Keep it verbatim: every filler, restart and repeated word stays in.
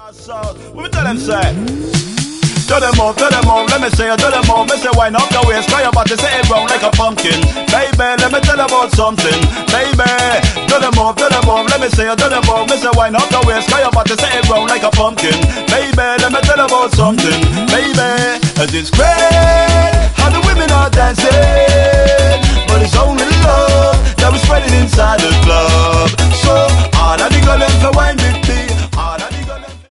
What me tell them say? Tell them move, tell them move, let me say it, tell them move. Me say wine up the waist, cry about to say it round like a pumpkin. Baby, let me tell about something. Baby, tell them move, tell them move, let me say it, tell them move. Me say wine up the waist, cry about to say it round like a pumpkin. Baby, let me tell about something. Baby, as it's crazy.